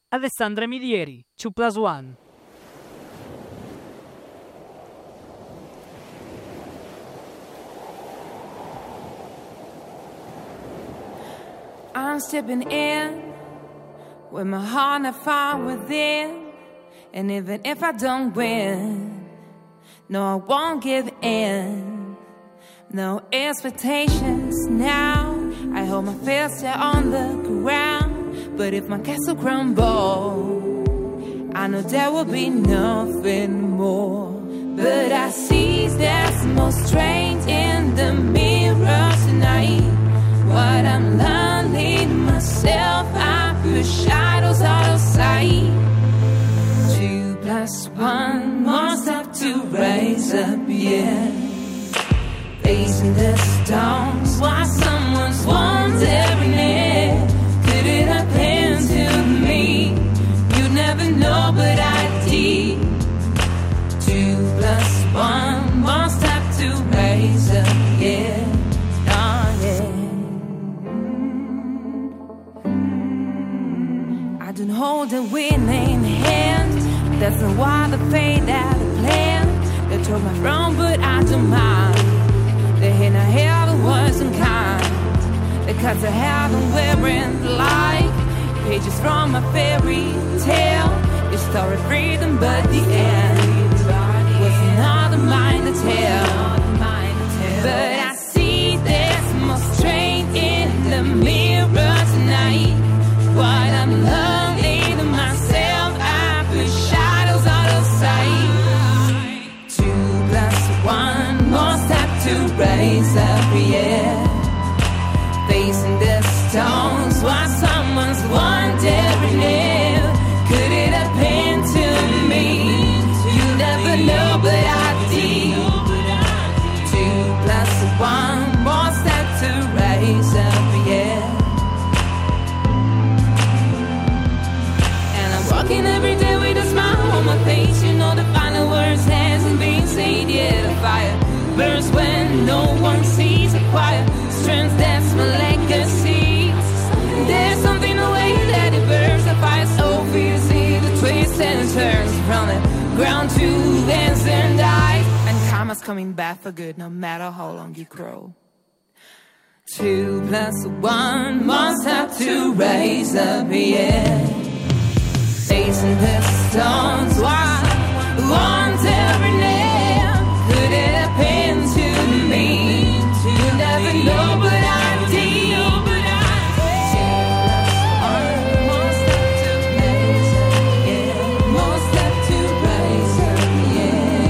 Alessandra Midieri, 2+1. I'm stepping in with my heart not far within, and even if I don't win, no, I won't give in. No expectations now. I hold my fist there on the ground, but if my castle crumbles, I know there will be nothing more. But I see there's more strength in the mirror tonight. What I'm learning myself, I push shadows out of sight. 2+1, more step to raise up, yeah. Facing the storms while someone's wondering if could it happen to me? You never know, but I did. 2+1, more step to raise up, yeah. Oh, yeah. I don't hold a winning hand. That's not why the fate that I planned. They took my throne, but I don't mind. They hate I hear the words and kind, because I haven't wearing like pages from a fairy tale. It's story freedom, but the end was another mind to tell. But I see there's more strength in the mirror tonight. What I'm learning to myself, I push shadows out of sight. 2+1, more step to raise up, yeah. Facing the stones while someone's wondering if could it happen to me? You never know, but I did. 2+1, more step to raise up, yeah. And I'm walking every day with a smile on my face. You know the final words hasn't been said yet. The fire burns when no one sees a quiet strength, that's my legacy. There's something in the way that it burns. The fire so fierce, the twists and turns from the ground to ends and dies. And karma's coming back for good, no matter how long you grow. 2+1, more step to raise up, yeah. Facing the stones, why one's every nail. Could it happen to me? You never know, but I did. More step to raise up, yeah. More step to raise up, yeah.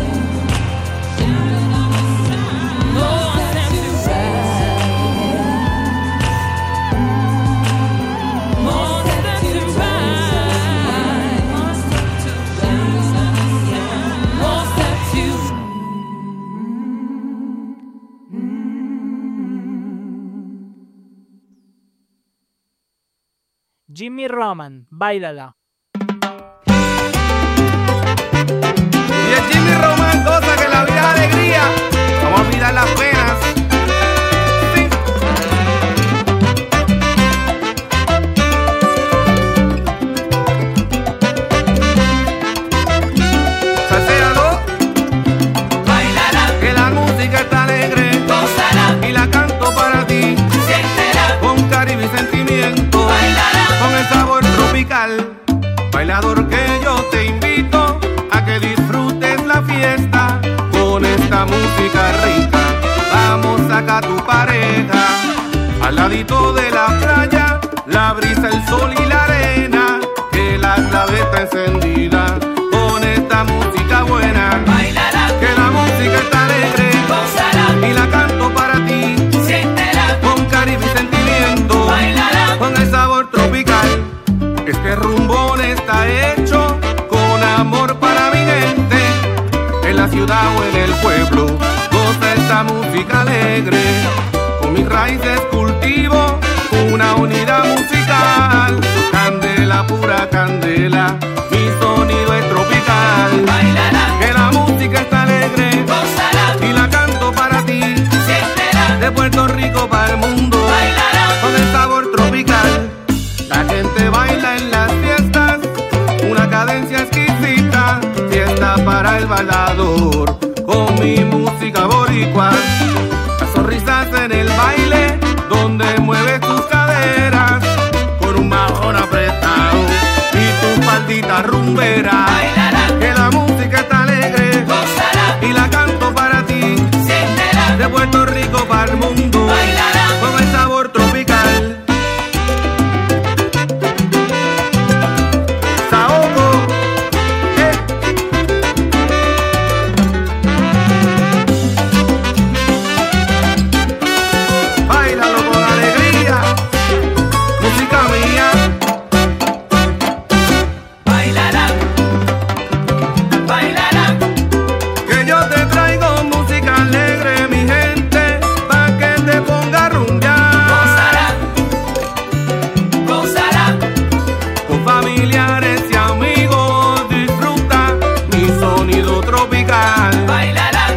More step to raise up, yeah. More step to raise up, more step to raise up, yeah. More step to. Jimmy Roman, Báilala. Y el Jimmy Roman goza que la vida es alegría. Vamos a olvidar las penas. Sí. Salséalo. Báilala, Que la música está alegre. gózala, Y la canto para ti. siéntela, Con cariño y sentimiento. báilala. Con el sabor tropical. Bailador, que yo te invito a que disfrutes la fiesta con esta música rica. Vamos, saca a tu pareja al ladito de la playa, la brisa, el sol y la arena, que la clave está encendida con esta música buena. Báilala, Que la música está alegre gózala, y la canto para ti siéntela, con cariño y sentimiento. báilala. Con el sabor tropical. Este rumbón está hecho con amor para mi gente. En la ciudad o en el pueblo, goza esta música alegre. Con mis raíces cultivo una unidad musical. Candela, pura candela, mi sonido es tropical. Báilala, Que la música está alegre gózala, y la canto para ti. siéntela, De Puerto Rico para el mundo, báilala. con el sabor tropical. La gente baila en las fiestas el bailador con mi música boricua. Las sonrisas en el baile donde mueves tus caderas con un majón apretado y tu faldita rumbera. Bailará, que la música está alegre, gozará, y la canto para ti, siéntela, de Puerto Rico para el mundo, bailará, con el sabor tropical. Saoco, báilalo con alegría, música mía. bailará, bailará, Que yo te traigo música alegre, mi gente, pa' que te ponga a rumbear. gozará, gozará, Con familiares y amigos disfruta mi sonido tropical. bailará,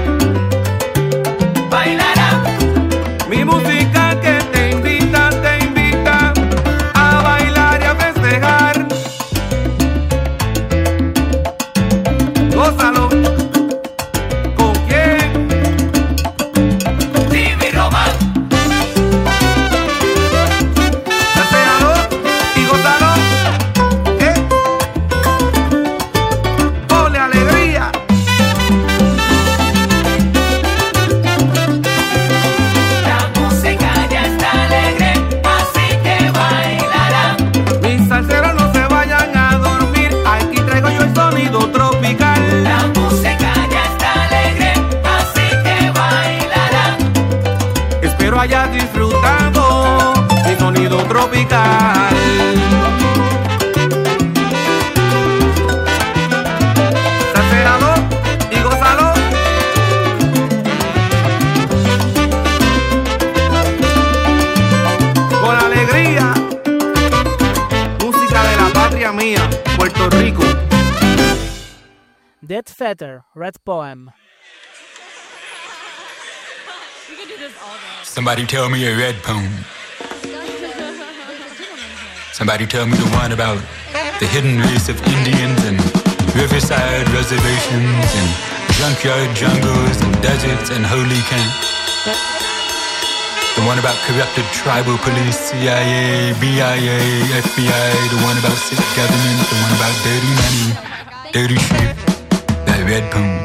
bailará, Mi música que te invita a bailar y a festejar. Gózalo. ¿Con quién? Jimmy Roman, Deséalo y gózalo. Ponle alegría. la música ya está alegre, así que bailará, Mis salseros no se vayan a dormir. Aquí traigo yo el sonido tropical. la música ya está alegre, así que bailará, Espero hayas disfrutado mi sonido tropical. Salsealo y gózalo. Con alegría. Música de la patria mía, Puerto Rico. Dead Feather, Red Poem. Somebody tell me a red poem. Somebody tell me the one about the hidden race of Indians and riverside reservations and junkyard jungles and deserts and holy camps. The one about corrupted tribal police, CIA, BIA, FBI. The one about sick government. The one about dirty money, dirty shit. That red poem.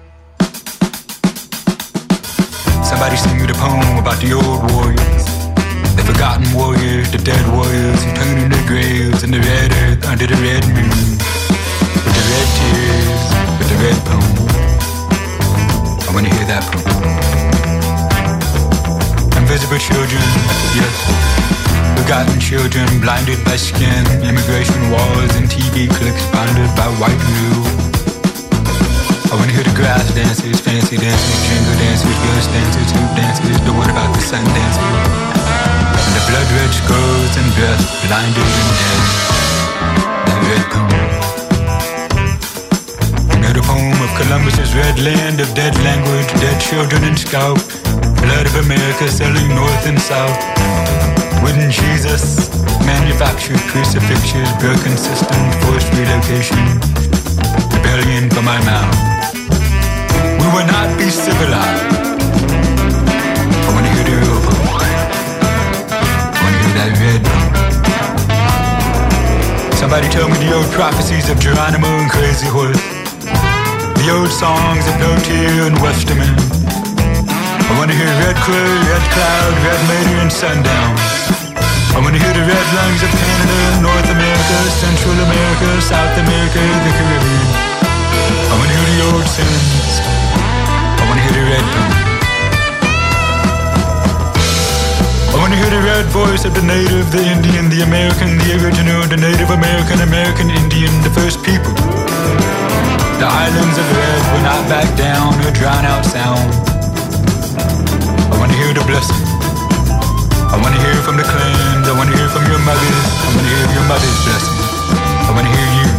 Somebody sing me the poem about the old warriors, the forgotten warriors, the dead warriors who turn in their graves in the red earth under the red moon, with the red tears, with the red poem. I want to hear that poem. Invisible children, yes, forgotten children, blinded by skin, immigration walls and TV clicks, bounded by white rule. I wanna hear the grass dancers, fancy dancers, jingle dancers, ghost dancers, hoop dancers, the what about the sun dancers? And the blood red skulls and breath, blinded and dead. The red poem. You know the poem of Columbus's red land of dead language, dead children and scalp, blood of America selling north and south. Wooden Jesus, manufactured crucifixes, broken systems, forced relocation, rebellion from my mouth. We will not be civilized. I want to hear the real poem. I want to hear that red poem. Somebody tell me the old prophecies of Geronimo and Crazy Horse, the old songs of No Tear and Westerman. I want to hear Red Crow, Red Cloud, Red Mater and Sundown. I want to hear the red lungs of Canada, North America, Central America, South America, the Caribbean. I want to hear the old sins. I want to hear the red poem. I want to hear the red voice of the native, the Indian, the American, the original, the Native American, American Indian, the first people. The islands of red will not back down or drown out sound. I want to hear the blessing. I want to hear from the clans. I want to hear from your mothers. I want to hear your mother's blessing. I want to hear you.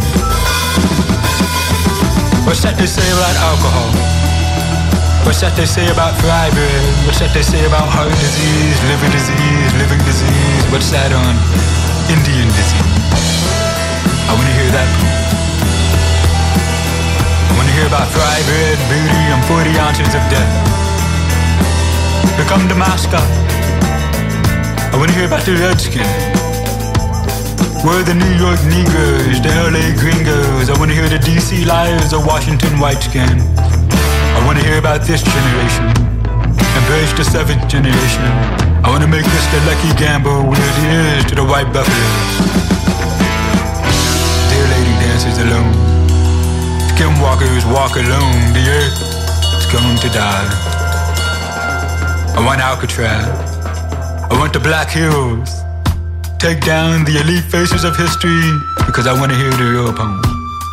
What's that they say about alcohol? What's that they say about fry bread? What's that they say about heart disease, liver disease, living disease? What's that on Indian disease? I want to hear that. I want to hear about fried bread, booty, and 40 ounces of death. To come to Moscow, I want to hear about the Redskins. We're the New York Negroes, the LA Gringos. I want to hear the DC Lions, the Washington Whiteskins. I want to hear about this generation. Embrace the 7th generation. I want to make this the lucky gamble where it is to the white buffaloes. Dear lady dances alone. Skinwalkers walk alone. The earth is going to die. I want Alcatraz. I want the Black Hills. Take down the elite faces of history because I want to hear the real poem.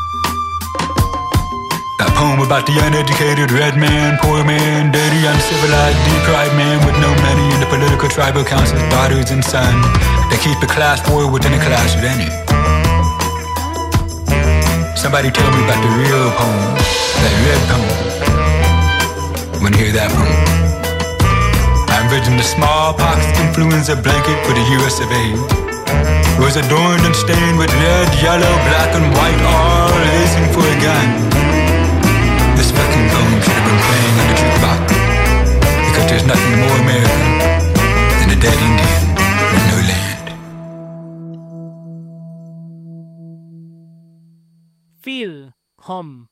That poem about the uneducated red man, poor man, dirty, uncivilized, deprived man with no money in the political tribal council's daughters and sons. They keep the class war within the class of any. Somebody tell me about the real poem, that red poem. I want to hear that poem. I envision the smallpox influenza blanket for the US of A. It was adorned and stained with red, yellow, black, and white, all lacing for a gun. This fucking poem should have been playing on the jukebox, because there's nothing more American than a dead Indian with no land. Feel home.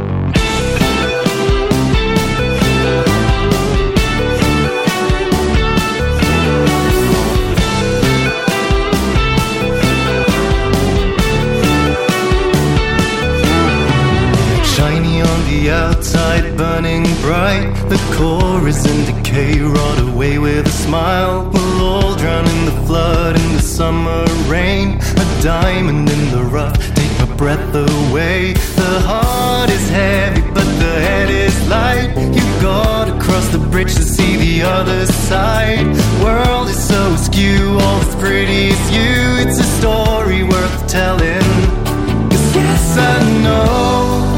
Shiny on the outside, burning bright. The core is in decay, rot away with a smile. We'll all drown in the flood, in the summer rain. A diamond in the rough, take my breath away. The heart is heavy, but the head is light. You gotta cross the bridge to see the other side. World is so askew, all that's pretty is you. It's a story worth telling. 'Cause yes, I know.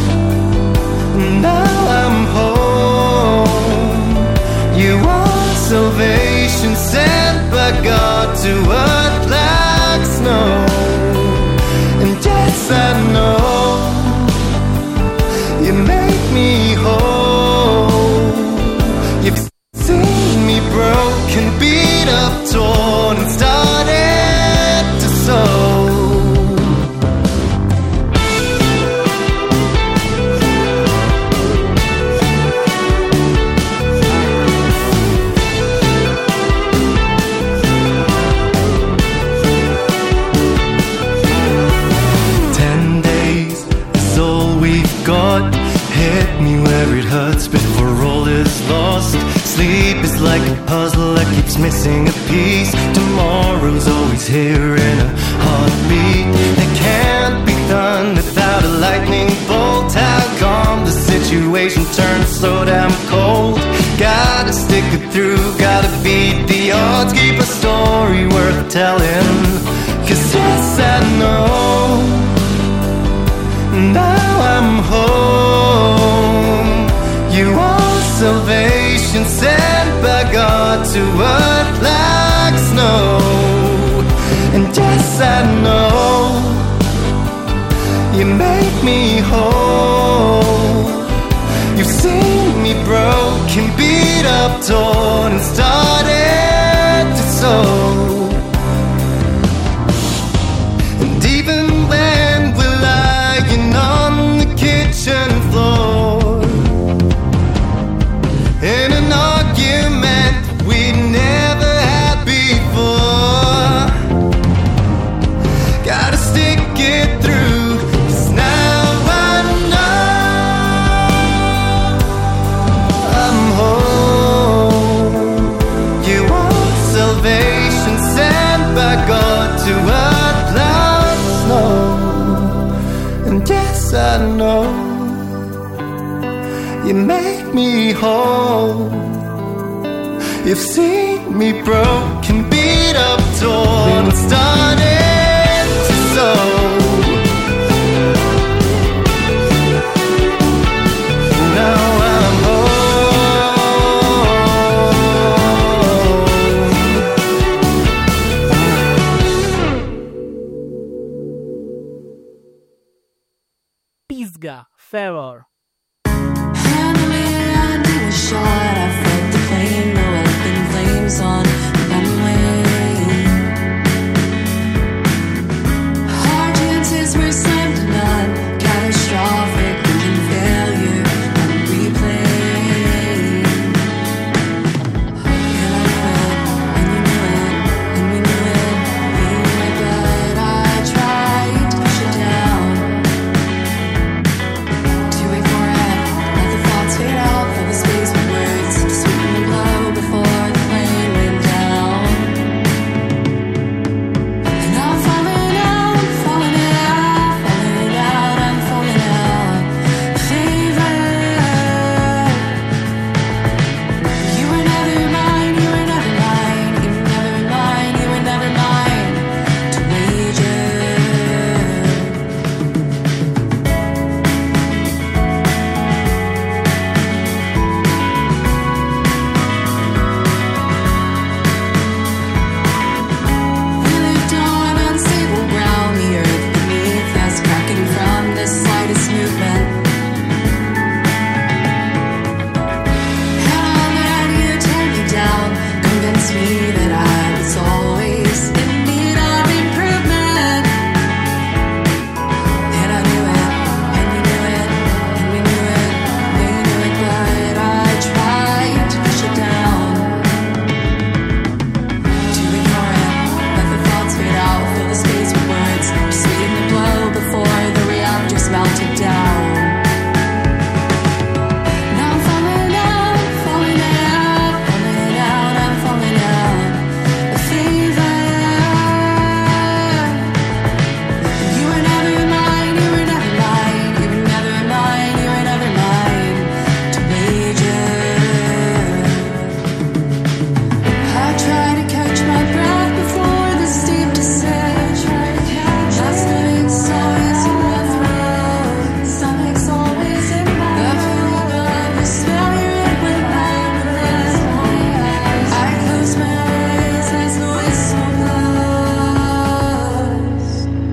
Now I'm home. You are salvation sent by God to earth like snow. And yes, I know you make me whole. You've seen me broken, beat up, torn, and started to sew. 10 days is all we've got. Hit me where it hurts before all is lost. Sleep is like a puzzle that keeps missing a piece. Tomorrow's always here in a heartbeat. It can't be done without a lightning bolt. How come the situation turns so damn cold? Gotta stick it through, gotta beat the odds. Keep a story worth telling. 'Cause yes, I know. Now I'm home. You are salvation sent by God to earth like snow. And yes, I know you make me whole. You've seen me broken, beat up, torn, and started to sew. And even when we're lying on the kitchen floor in an argument we never had before, gotta stick it through, 'cause now I know I'm home. You are salvation sent by God to earth like snow. And yes, I know you make me whole. You've seen me broken, beat up, torn, and started to sew. Now I'm Pisga, Furor. shot. I felt the flame, no open flames on the runway. Our chances were slim to none. Catastrophic engine failure on replay. And I knew it, and you knew it, and we knew it. But I tried to push it down, to ignore it, let the thoughts fade out, fill the space with words, to sweeten the blow before the plane went down. And I'm falling out, falling out, falling out, I'm falling out. Favor. You were never mine, you were never mine, you were never mine, you were never mine to wager. We lived on unstable ground, the earth beneath us cracking from the slightest movement. And I'll let you tear me down, convince me that I was always in need of improvement. And I knew it, and you knew it, and we knew it, they knew it, but I tried to push it down, to ignore it, let the thoughts fade out, fill the space with words, to sweeten the blow before the reactors melted down. Now I'm falling out, falling out, falling out, I'm falling out. A favor. You were never mine, you were never mine, you were never mine, you were never mine to wager. I try to catch my breath before the steep descent. My stomach's always in my throat. Stomach's always in my throat. The feeling of the smell you're in when I'm alone. I close my eyes as the whistle blows.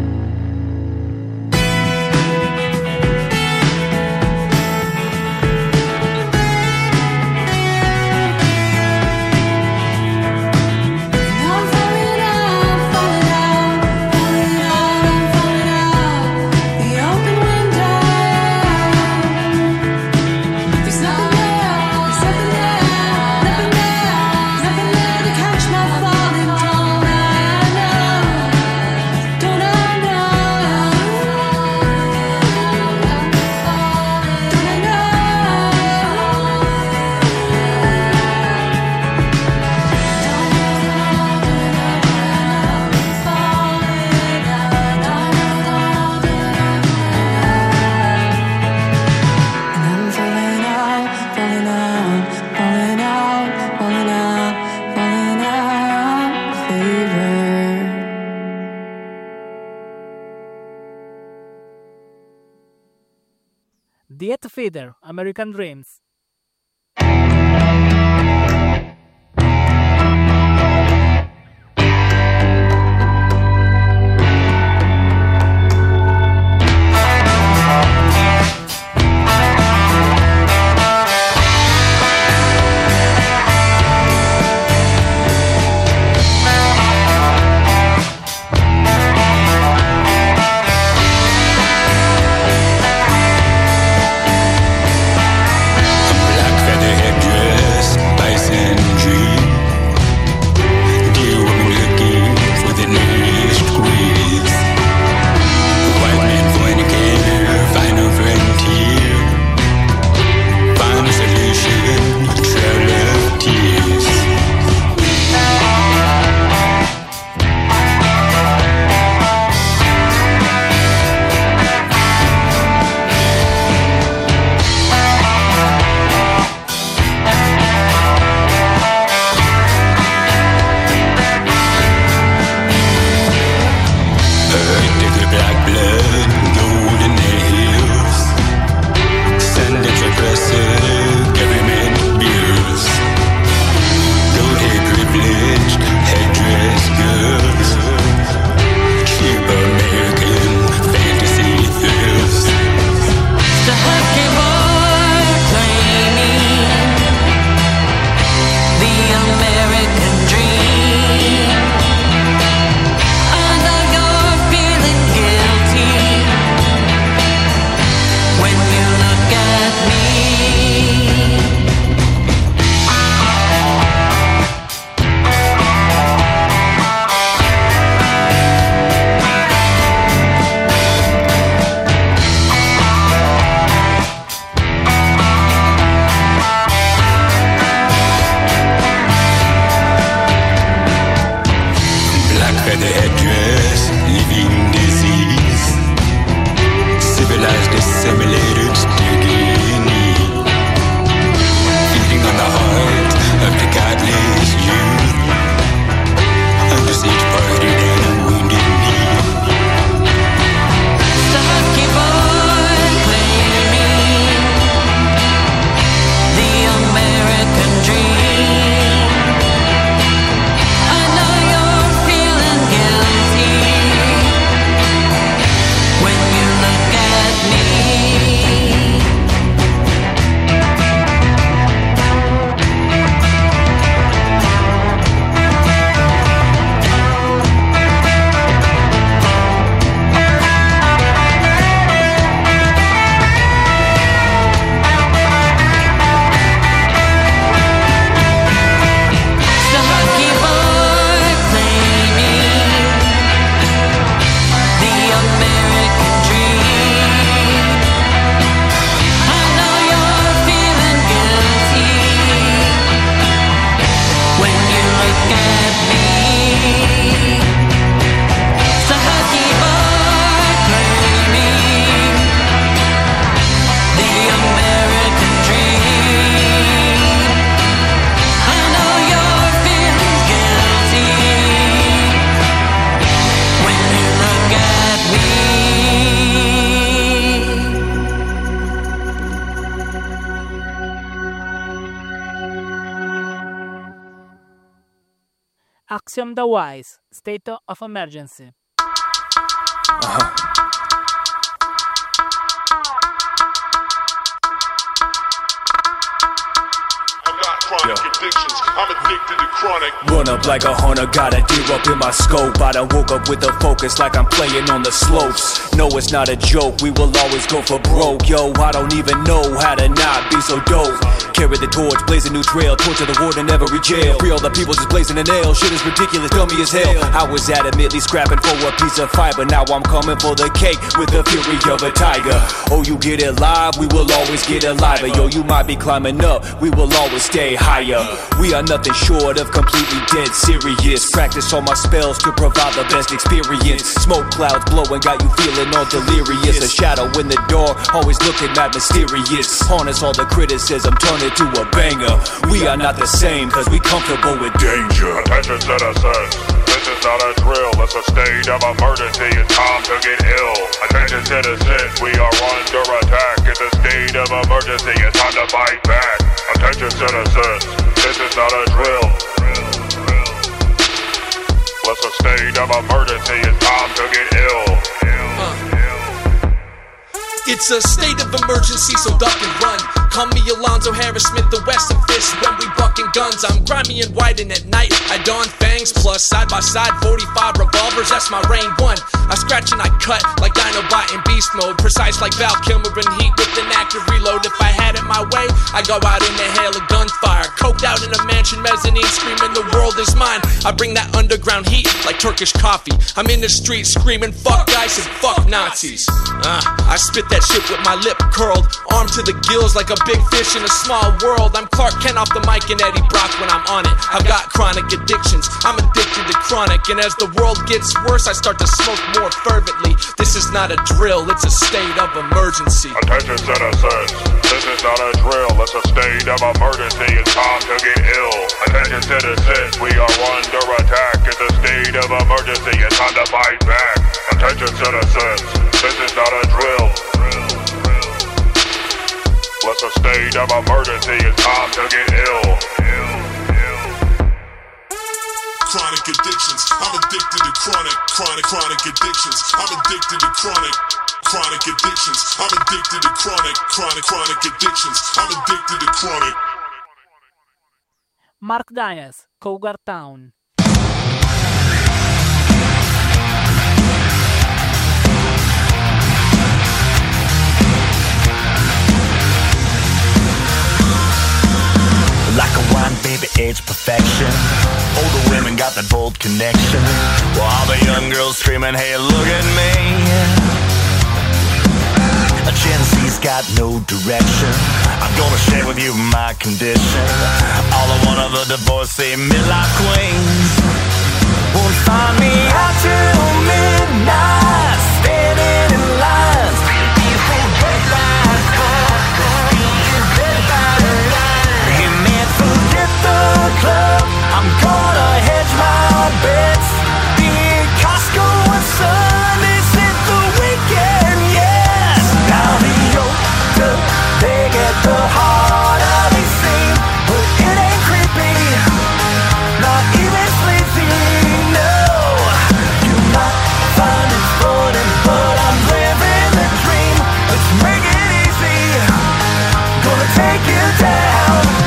I'm falling out, falling out, falling out, I'm falling out. The open window. There's nothing there, there's nothing there, nothing there, nothing there to catch my falling. Don't I know? Don't I know? Don't I know? And I'm falling out, falling out, falling out, falling out, falling out, favor. Diet Feeder, American Dreams. Axiom the Wise, State of Emergency. I'm addicted to chronic. Run up like a hunter, got a deer up in my scope. I done woke up with a focus like I'm playing on the slopes. No, it's not a joke, we will always go for broke. Yo, I don't even know how to not be so dope. Carry the torch, blaze a new trail, torture the warden in every jail. Free all the people just blazing a nail, shit is ridiculous, dummy as hell. I was adamantly scrapping for a piece of fiber, now I'm coming for the cake with the fury of a tiger. Oh, you get it live, we will always get it live. Yo, you might be climbing up, we will always stay higher. We are nothing short of completely dead serious. Practice all my spells to provide the best experience. Smoke clouds blowing, got you feeling all delirious. A shadow in the dark, always looking mad mysterious. Harness all the criticism, turn it to a banger. We are not the same, cause we comfortable with danger. Attention citizens, this is not a drill, it's a state of emergency, it's time to get ill. Attention citizens, we are under attack, it's a state of emergency, it's time to fight back. Attention citizens, this is not a drill. It's a state of emergency, it's time to get ill. It's a state of emergency, so duck and run. Call me Alonzo Harris Smith, the West and Fist. When we bucking guns, I'm grimy and white, and at night I don fangs. Plus side by side 45 revolvers, that's my rain one. I scratch and I cut like Dinobot in beast mode. Precise like Val Kilmer in heat with an active reload. If I had it my way, I go out in the hail of gunfire. Coked out in a mansion mezzanine, screaming the world is mine. I bring that underground heat like Turkish coffee. I'm in the street screaming fuck guys and fuck Nazis. I spit that shit with my lip curled, armed to the gills like a big fish in a small world. I'm Clark Kent off the mic and Eddie Brock when I'm on it. I've got chronic addictions, I'm addicted to chronic. And as the world gets worse, I start to smoke more fervently. This is not a drill, it's a state of emergency. Attention citizens, this is not a drill, it's a state of emergency, it's time to get ill. Attention citizens, we are under attack, it's a state of emergency, it's time to fight back. Attention citizens, this is not a drill. It's a state of emergency, it's time to get ill. Chronic addictions, I'm addicted to chronic addictions. I'm addicted to chronic addictions. I'm addicted to chronic addictions. I'm addicted to chronic. Mark Daniels, Cougar Town. Like a wine, baby, age perfection. Older women got that bold connection, while all the young girls screaming, hey, look at me. A Gen Z's got no direction. I'm gonna share with you my condition. All I want are the divorcee midlife queens. Won't find me out till midnight, standing in lines. Beautiful deadlines, forget the club, I'm gonna hedge my bets. Be in Costco on Sundays, hit the weekend, yes. Now the older they get, the harder they seem, but it ain't creepy, not even sleazy, no. You might find it funny, but I'm living the dream. Let's make it easy, gonna take you down.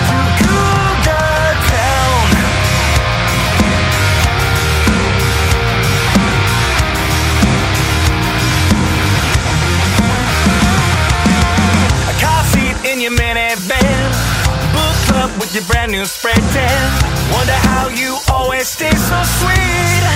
In your minivan, book club with your brand new spray tan. Wonder how you always stay so sweet.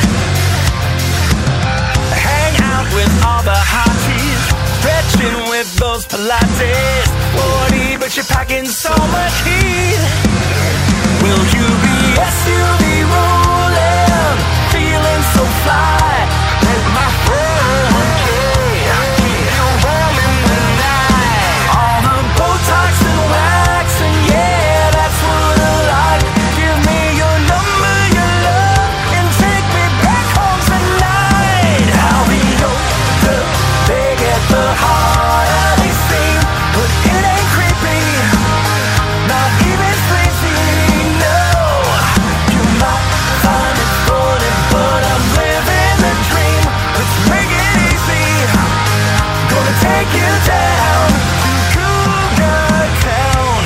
Hang out with all the hotties, stretching with those Pilates. Woody, but you're packing so much heat. Will you be SUV rolling, feeling so fly? Let my friend keep you warm in the night. All the Botox and wax, and yeah, that's what I like. Give me your number, your love, and take me back home tonight. How the older they get, the harder they seem, but it ain't creepy, not even sleazy, no. You might take you down to Cougar Town.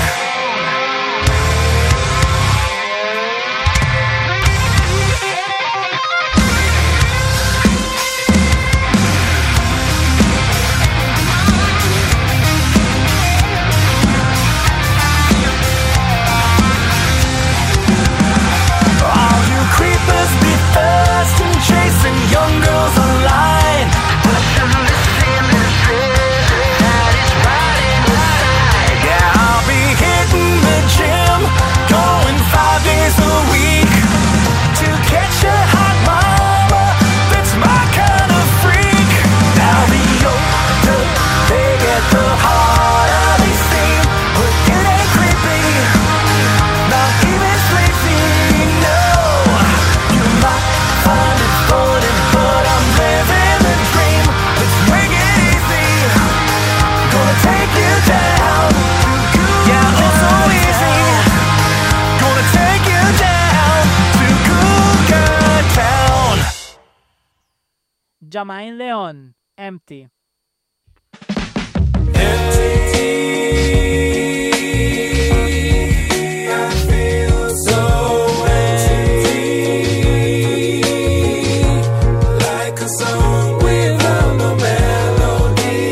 All you creepers be fast and chasing young girls online, but the missing is that is right inside. Yeah, I'll be hitting the gym, going 5 days a week to catch a hot mama that's my kind of freak. Now the older they get, the harder they seem, but it ain't creepy, not even sleepy. No, you might find it funny, but I'm living the dream. Let's make it easy. Gonna take you down to Cougar. Yeah, oh so easy. Gonna take you down to Cougar Town. Jamain Leon, Empty. I feel so empty, like a song without no melody.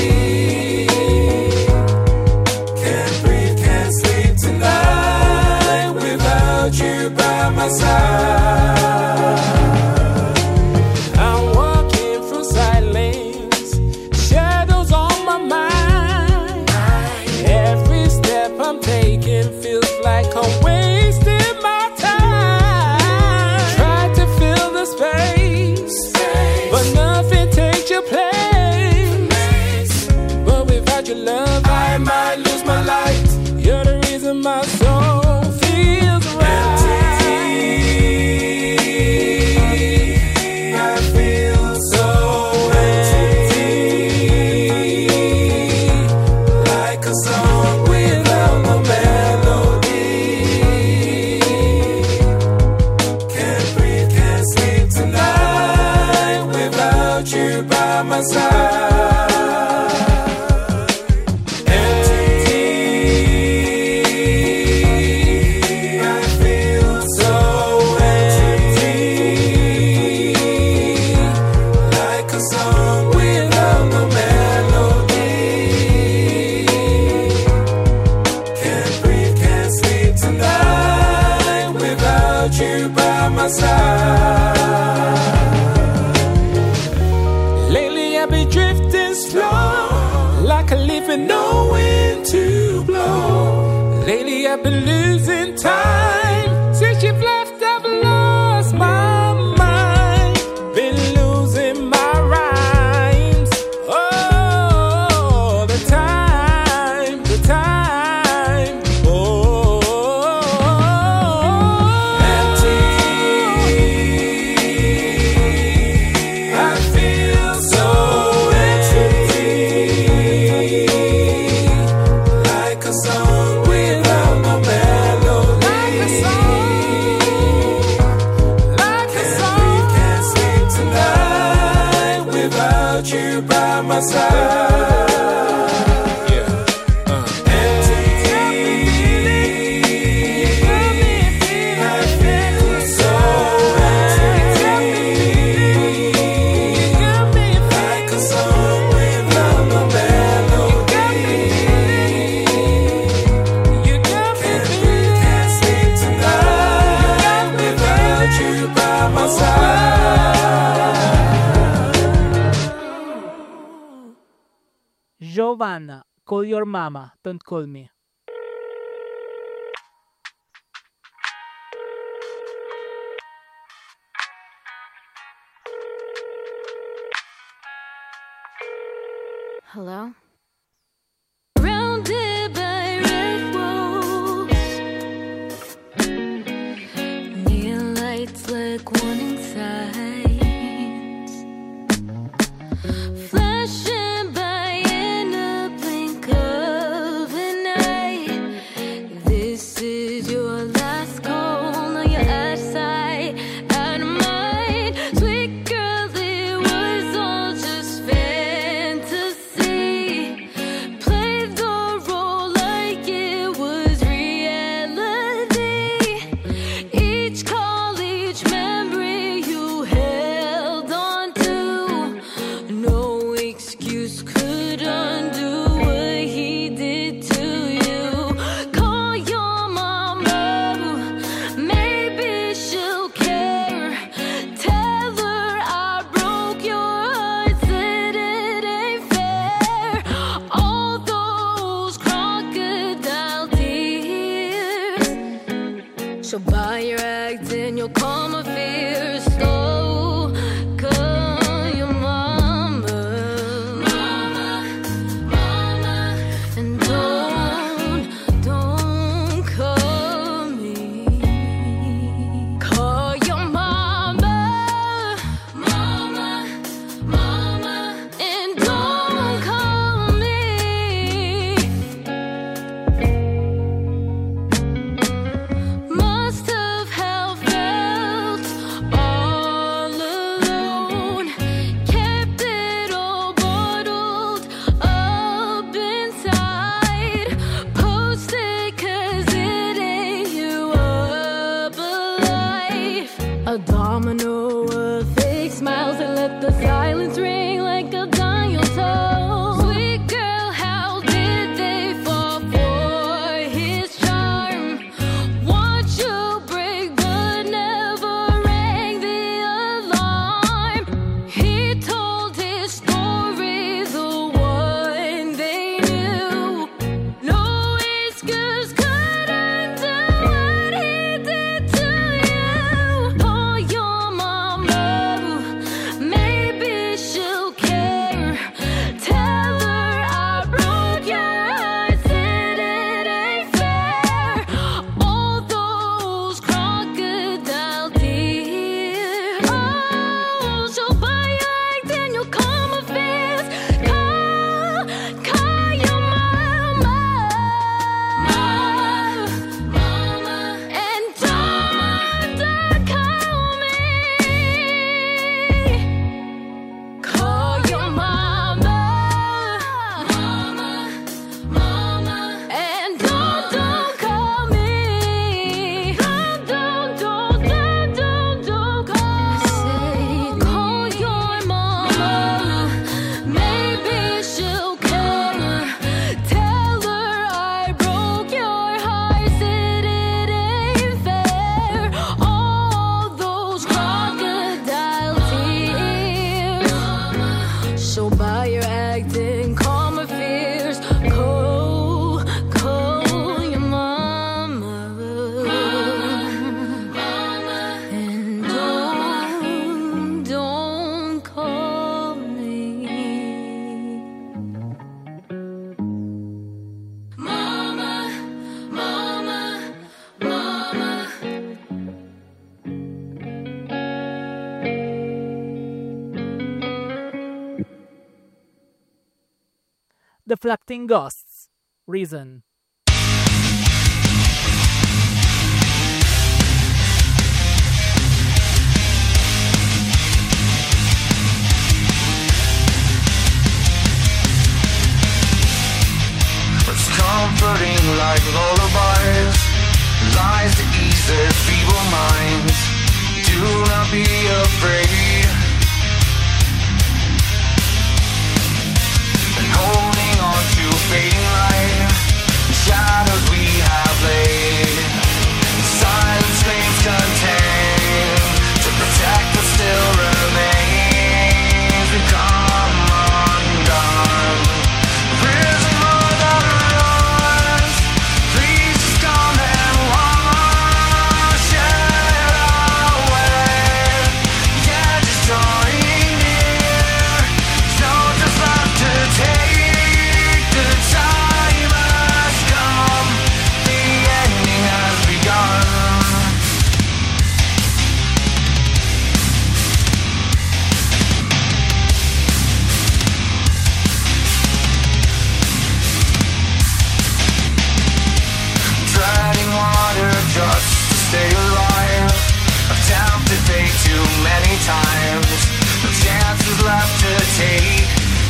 Can't breathe, can't sleep tonight without you by my side. I'm walking through silence, shadows on my mind. Every step I'm taking feels like I'm wasting my time. Try to fill the space, but nothing takes your place. But without your love, I might lose my light. You're the reason my soul feels right. I feel so empty, like a song without no melody. Can't breathe, can't sleep tonight without you by my side. Empty, I feel so empty, like a song without no melody. Can't breathe, can't sleep tonight without you by my side. Lately I've been drifting slow, like a leaf with no wind to blow. Lately I've been losing time, since you've left I've lost my mind. Been losing my rhymes, oh, the time, oh. Empty, I feel so empty, like a song without no melody. Like a song, like a song. Can't sleep tonight without you by my side. Empty, I feel so empty, like a song without no melody. Can't breathe, can't sleep tonight without you by my side. Giovanna, Call Your Mama, Don't Call Me. Hello? Surrounded by red wolves, neon lights like warning signs, flashing by in a blink of an eye. This is your last call, now you're out of sight, out of mind. Sweet girl, it was all just fantasy. Deflecting Ghosts, Reason. It's comforting like lullabies, lies to ease their feeble minds. Do not be afraid. And holding on to fading light, shadows we have laid. Silence screams contain to protect what still remains. We come undone. Prison of the ruins, please just come and wash it away. Yeah, just drawing near. So just left to take. The time has come. The ending has begun. Treading water just to stay alive. I've tempted fate too many times. No chances left to take.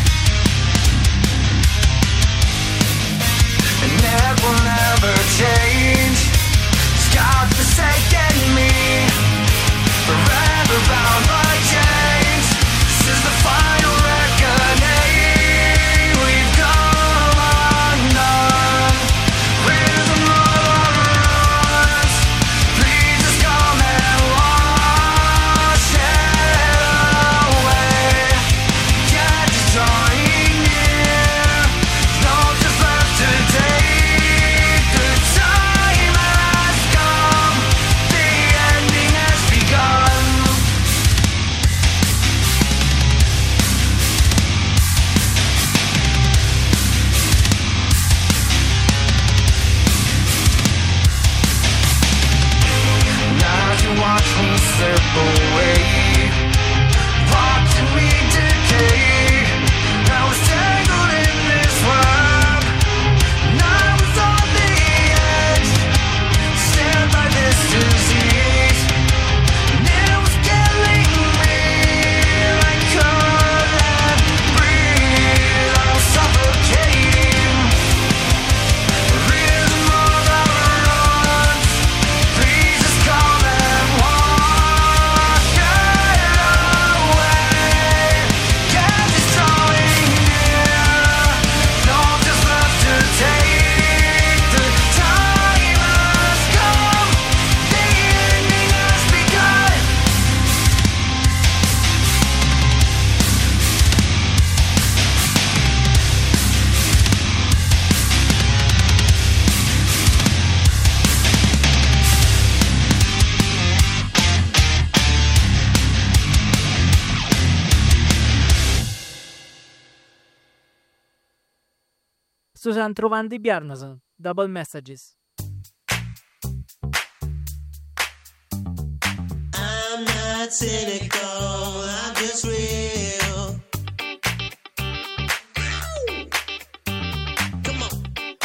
And it will never change. It's God forsaken me, forever bound by chains. This is the final reckoning. We've come undone. Rhythm of our ruins, please just come and wash it away. Yeah, just drawing near. No just left to take. The time has come. The ending has begun. Now you watch me slip away, watching me decay. I was tangled in this web, and I was on the edge, snared by this disease, and it was killing me. I couldn't breathe, I was suffocating. Rhythm of our ruins, please just come and wash it away. Yeah, just drawing near. No just left to take. The time has come. The ending has begun. Susan Trovandi Bjarnason, Double Messages. I'm not cynical, I'm just real. Come on.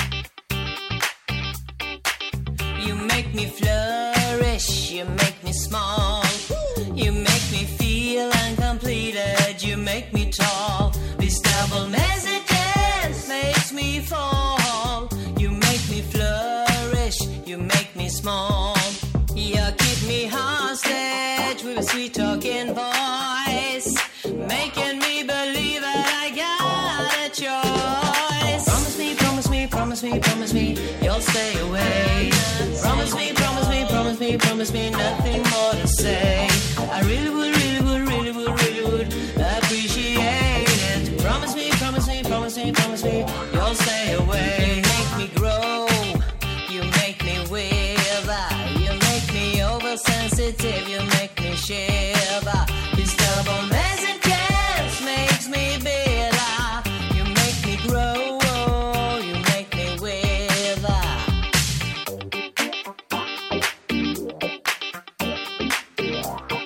You make me flourish, you make me small. You make me feel uncompleted, you make me tall. This double messages makes me fall. You make me flourish, you make me small. You keep me hostage with a sweet talking voice, making me believe that I got a choice. Promise me, promise me, promise me, promise me, you'll stay away. Promise me, promise me, promise me, promise me, nothing more to say. I really would, really would, really would, really would appreciate it. Promise me, promise me, promise me, promise me, you'll stay away. You make me grow, you make me wither, you make me oversensitive, you make me shiver. These terrible messages makes me bitter. You make me grow, you make me wither.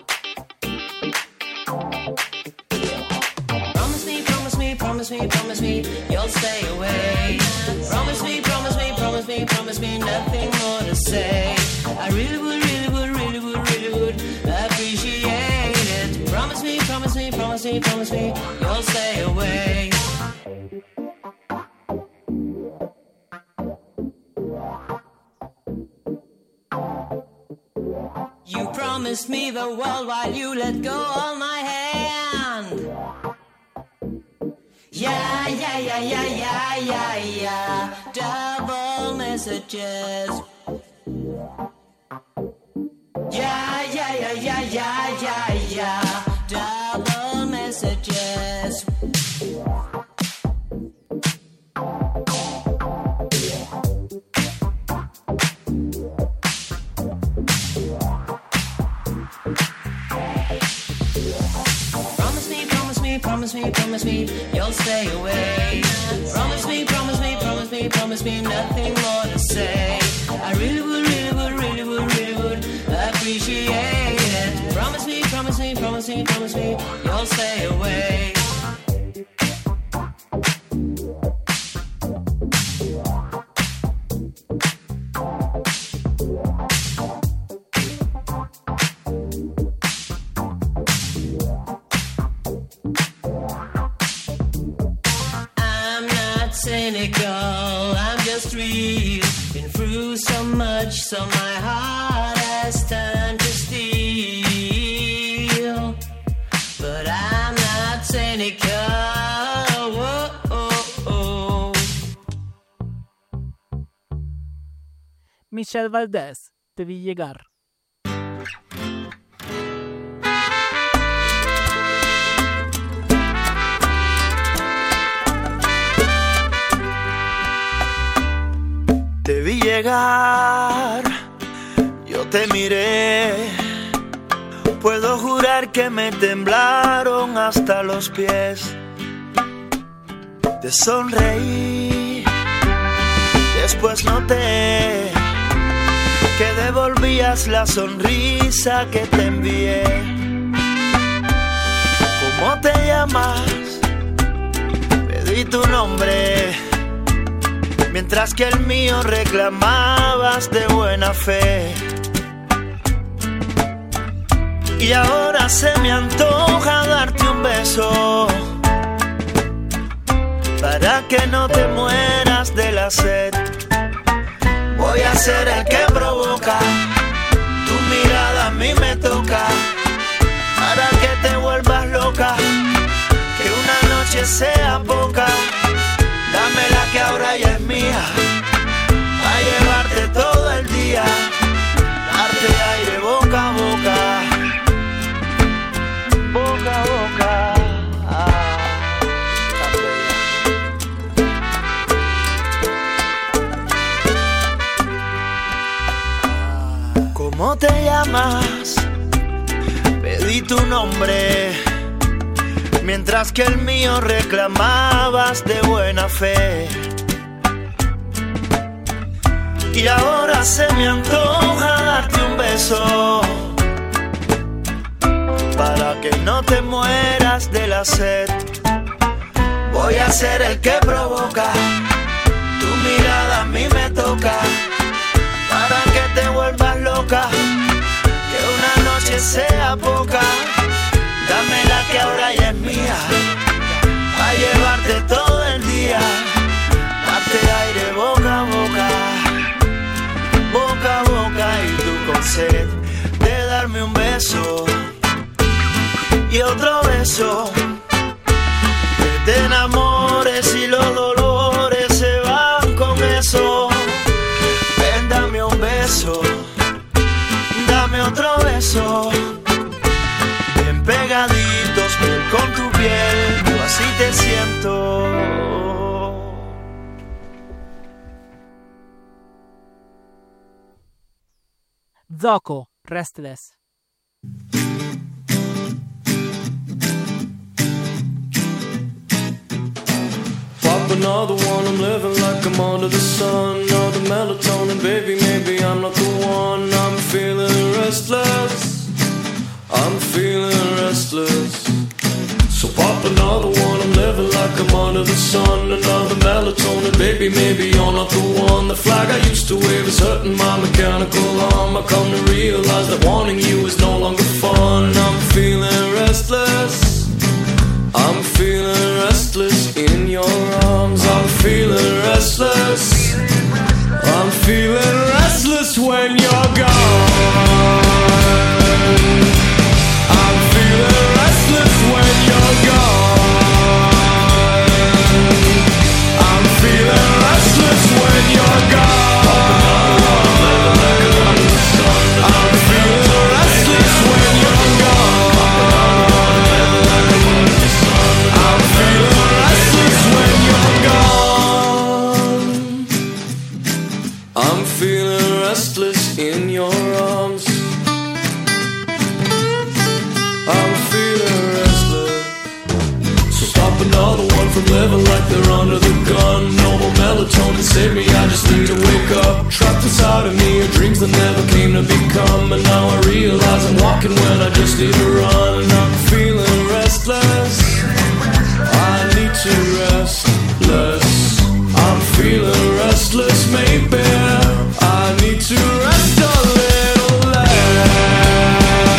Promise me, promise me, promise me, promise me, me you'll stay away. Promise me, promise me, promise me, promise me nothing more to say. I really would, really would, really would, really would appreciate it. Promise me, promise me, promise me, promise me you'll stay away. You promised me the world while you let go of my hand. Yeah, yeah, yeah, yeah, yeah, yeah, yeah. Double messages. Yeah, yeah, yeah, yeah, yeah, yeah, yeah. Double messages. Promise me, promise me, you'll stay away. Promise me, promise me, promise me, promise me nothing more to say. I really would, really would, really would, really would appreciate it. Promise me, promise me, promise me, promise me, you'll stay away. Cynical, I'm just real. Been through so much, so my heart has turned to steel. But I'm not cynical. Whoa, oh, oh. Michelle Valdez, Te vi llegar. Te vi llegar, yo te miré, puedo jurar que me temblaron hasta los pies. Te sonreí, después noté que devolvías la sonrisa que te envié. ¿Cómo te llamas? Pedí tu nombre, mientras que el mío reclamabas de buena fe. Y ahora se me antoja darte un beso, para que no te mueras de la sed. Voy a ser el que provoca, tu mirada a mí me toca, para que te vuelvas loca, que una noche sea poca. Dámela que ahora ya es mía, a llevarte todo el día, darte aire boca a boca, boca a boca. ¿Cómo te llamas? Pedí tu nombre, mientras que el mío reclamabas de buena fe. Y ahora se me antoja darte un beso, para que no te mueras de la sed. Voy a ser el que provoca, tu mirada a mí me toca, para que te vuelvas loca, que una noche sea poca. Dámela que ahora ya es mía, a llevarte todo el día, darte aire boca a boca, boca a boca. Y tú con sed de darme un beso y otro beso, que te enamores y los dolores se van con eso. Ven, dame un beso, dame otro beso, pegaditos, piel con tu piel, yo así te siento. Zoco, Restless. Pop another one, I'm living like I'm under the sun. All the melatonin, baby, maybe I'm not the one. I'm feeling restless, I'm feeling restless. So Pop another one, I'm living like I'm under the sun. Another melatonin, baby, maybe you're not the one. The flag I used to wave is hurting my mechanical arm. I come to realize that wanting you is no longer fun. I'm feeling restless, I'm feeling restless in your arms. I'm feeling restless, I'm feeling restless when you're gone. I'm feeling restless when you're gone. I'm feeling restless when you're gone. I'm feeling restless when you're gone. I'm feeling restless when you're gone. I'm feeling restless in your arms. I'm feeling restless. So stop another one from living like they're under the gun. No more melatonin, save me, I just need to wake up. Trapped inside of me are dreams that never came to become. And now I realize I'm walking when I just need to run. I'm feeling restless, I need to rest less. I'm feeling restless, maybe I need to rest a little less.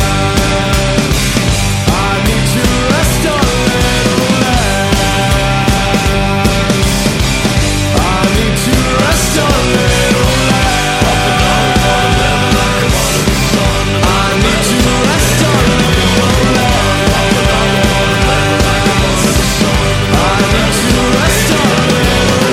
I need to rest a little less. I need to rest a little less. I need to rest a little less. I need to rest a little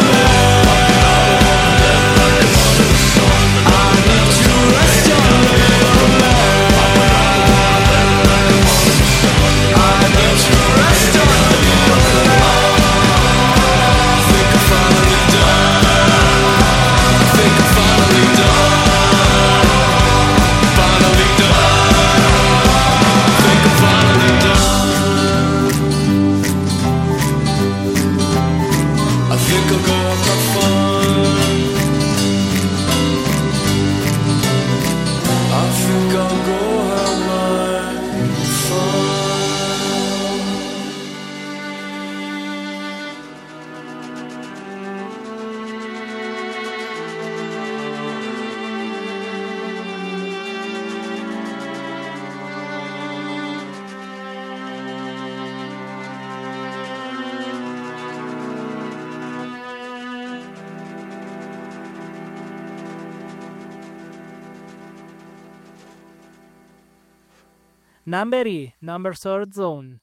Number E, number third zone.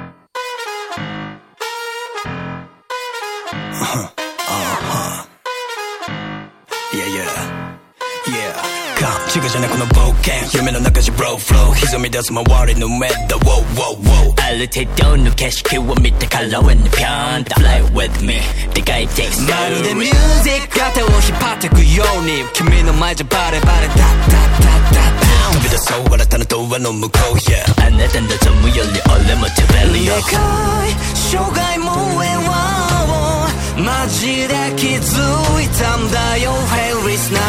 지가 전에この冒険夢の中じゃ bro flow 潜み出す周りの目だ wow wow wow ある程度の景色を見てからはねぴょんと fly with me でかいテイストまるでミュージックが手を引っ張ってくように君の前じゃバレバレダッダッダッダッ飛び出そう新たなドアの向こう yeah あなた望むより俺も食べるよでかい障害も上はマジで気づいたんだよ Hey listener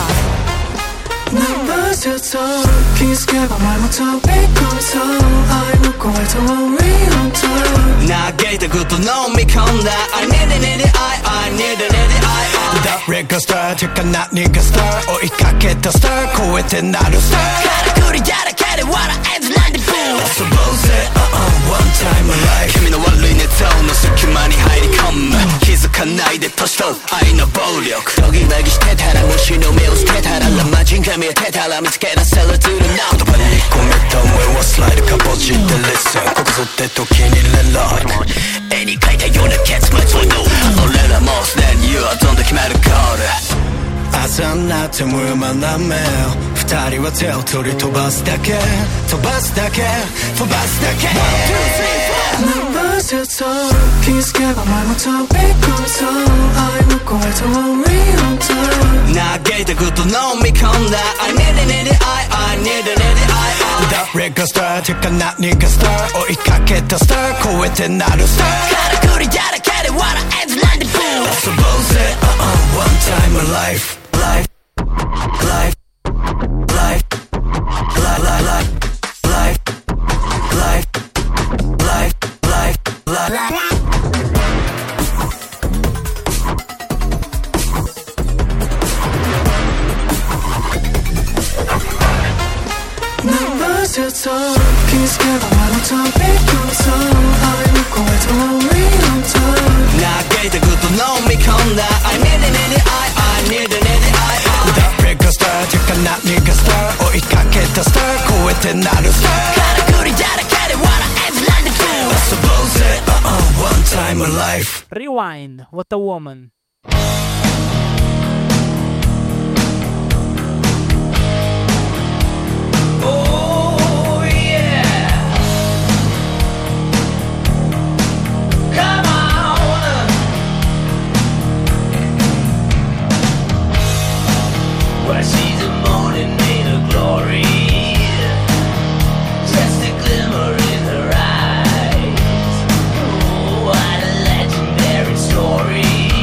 난 빠져서 기스개가 말 못하고 있고서 I look away to worry on time 나게도 그도 너 미컨다 I need it I need it I That record star 잠깐 나 네가 star 追いかけた star 超えてなる star からくりだらけで笑えずなんで boom suppose it one time alive 君の悪いネタの隙間に入り込む気づかないで年取る愛の暴力ドギマギしてたら虫の目を捨てたらラマジンが見えてたら見つけ出せる to the now 言葉に込めた思いはスライドかポジで listen ここぞって時に let light 絵に描いたような結末を俺らもうすでに You are どんどん決めるコール朝になっても読まないメール二人は手を取り飛ばすだけ飛ばすだけ飛ばすだけ 난 빠져서 기스개가 말 못하고 있고서 I look away to worry on time 나게도 그도 너 미컨다 I need it I need it I That record star 잠깐 나 네가 star 追いかけた star 超えてなる star からくりだらけで笑えずなんで boom suppose it one time alive life life life life life life life life life 있어 기스케가 바로 탑이면서 아이고 왜 더 위험해 나게 되고도 놈이 건다 I need it, need it, I need it, need it, I Break a star, 잠깐 나 네가 star 오이카케타 star 고에테 나를 star 가라구리 자라카리 wanna act like the fool I suppose it, one time in life Rewind, What a Woman. Oh yeah, come on. Well, she's a morning made of glory, just a glimmer in her eyes. Oh, what a legendary story.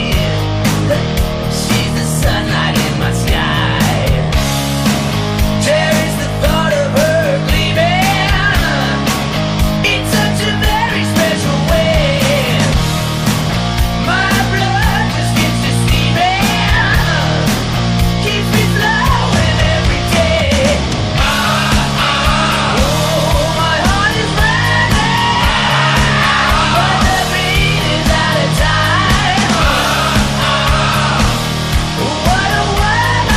She's the sunlight in my sky. Cherish the thought of her gleaming in such a very special way. My blood just gets to steaming, keeps me flowing every day. Oh, my heart is burning, but the beat is out of time. What a woman,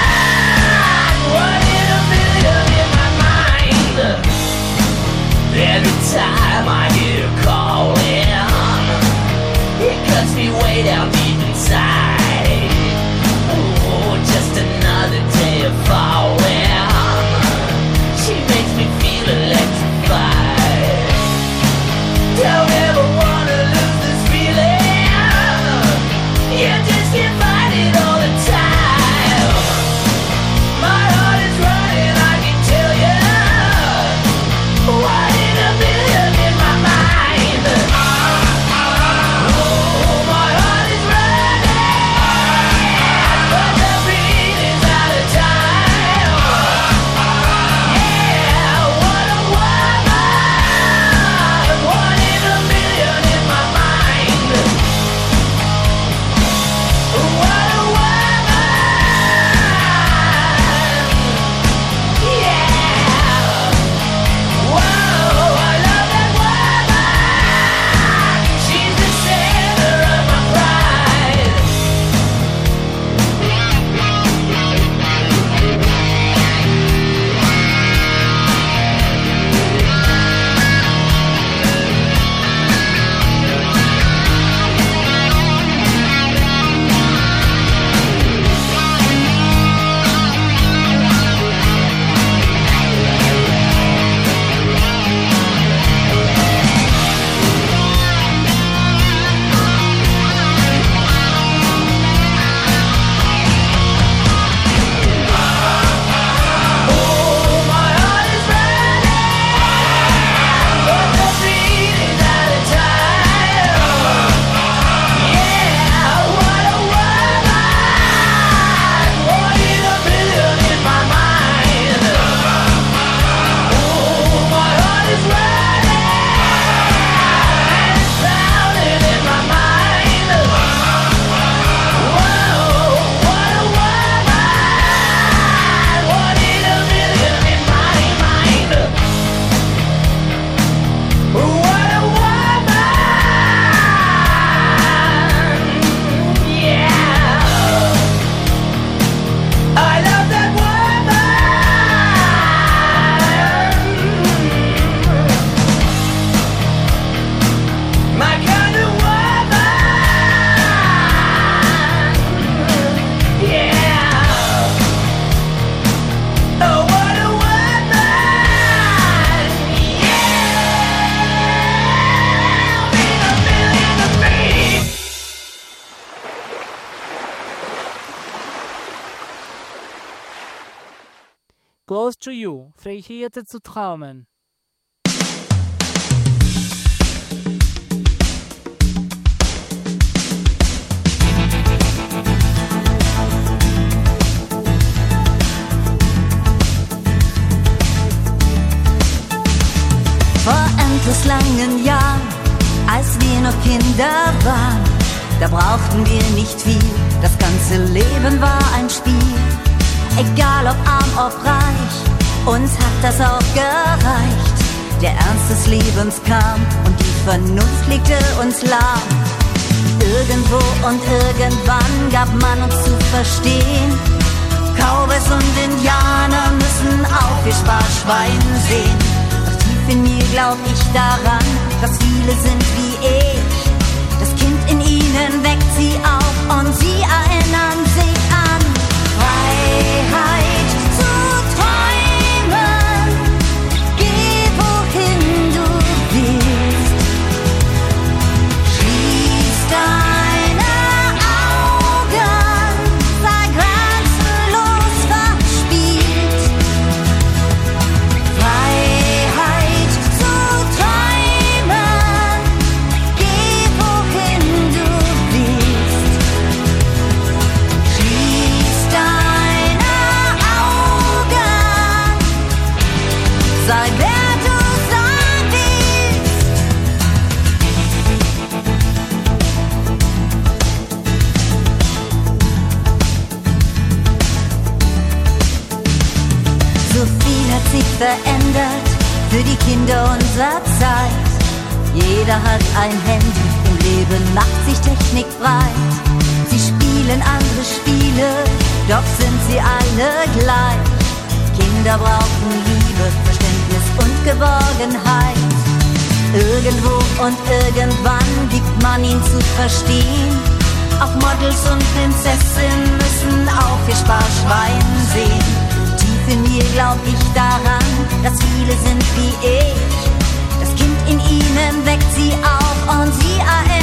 one in a million in my mind. Every time I hear her calling, it cuts me way down deep inside. Oh, just another day of falling. She makes me feel electrified. Don't ever wanna lose this feeling. You just can't fight it all the time. My heart is running, I can tell you. One in a million in my mind. Oh, my heart is running, but the beat is out of time. Yeah, what a woman, one in a million in my mind. What a woman, yeah. Whoa, I love that woman. She's the center of my pride. Oh, my heart is running, but the beat is out of time. Yeah, what a woman, one in a million in my mind. Oh, my heart is running, pounding in my mind. Whoa, what a woman, one in a million in my mind. What a woman, yeah. I love that woman, my kind of woman, yeah. Oh, what a woman, yeah. Mean a million to me. Close to You, Freiheit zu träumen. Vor endlos langen Jahren, als wir noch Kinder waren, da brauchten wir nicht viel, das ganze Leben war ein Spiel. Egal ob arm, ob reich Uns hat das auch gereicht. Der Ernst des Lebens kam und die Vernunft legte uns lahm. Irgendwo und irgendwann gab man uns zu verstehen, Cowboys und Indianer müssen auf ihr Sparschwein sehen. Doch tief in mir glaub ich daran, dass viele sind wie ich. Das Kind in ihnen weckt sie auf und sie erinnern sich an Freiheit zu träumen. Geh wohin du willst. Schließ deine Augen, sei grenzenlos verspielt. Freiheit zu träumen. Geh wohin du willst. Schließ deine Augen, sei wer du sein willst. So viel hat sich verändert für die Kinder unserer Zeit. Jeder hat ein Handy, im Leben macht sich Technik breit. Sie spielen andere Spiele, doch sind sie alle gleich. Kinder brauchen Liebe, Verständnis und Geborgenheit. Irgendwo und irgendwann gibt man ihn zu verstehen. Auch Models und Prinzessinnen müssen auf ihr Sparschwein sehen. Tief in mir glaub ich daran, dass viele sind wie ich. Das Kind in ihnen weckt sie auf und sie erinnert